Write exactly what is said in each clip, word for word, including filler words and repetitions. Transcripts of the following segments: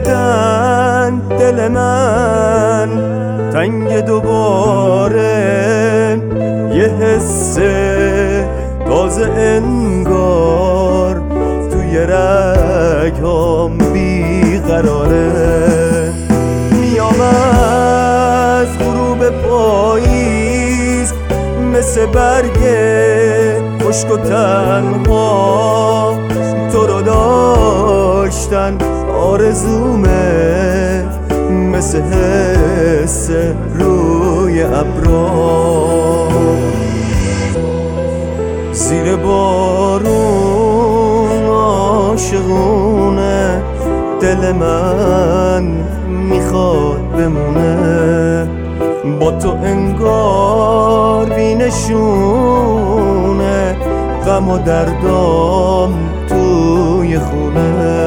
گفتن دل من تنگ دوباره، یه حس تازه انگار توی رگام بیقراره. میام از غروب پاییز مثل برگ خشک و تنها، تو رو داشتن آرزومه مثل حس روی ابرا. زیر بارون عاشقونه دل من میخواد بمونه، با تو انگار بینشونه غم و دردام توی خونه.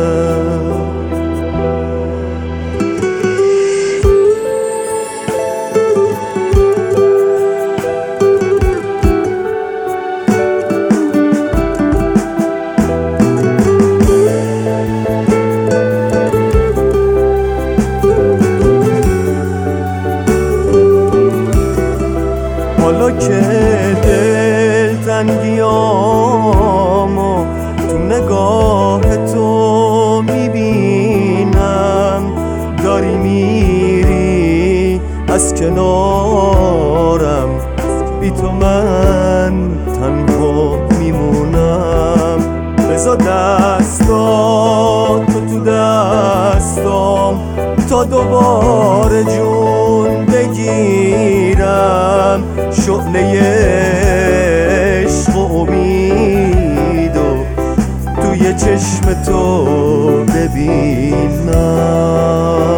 حالا که دلتنگیامو تو نگاه تو میبینم، داری میری از کنارم، بی تو من تنها میمونم. بذار دستات تو تو دستام تا دوباره جون بگیرم، شعله عشق و امید و توی چشم تو ببینم.